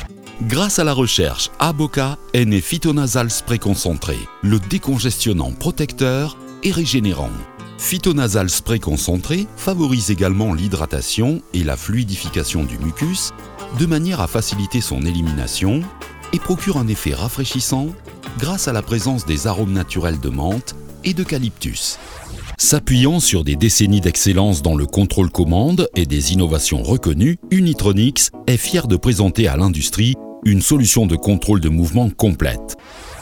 Grâce à la recherche Avoca est né Phytonasal Spray Concentré, le décongestionnant protecteur et régénérant. Phytonasal Spray Concentré favorise également l'hydratation et la fluidification du mucus de manière à faciliter son élimination et procure un effet rafraîchissant grâce à la présence des arômes naturels de menthe et d'eucalyptus. S'appuyant sur des décennies d'excellence dans le contrôle commande et des innovations reconnues, Unitronics est fier de présenter à l'industrie une solution de contrôle de mouvement complète.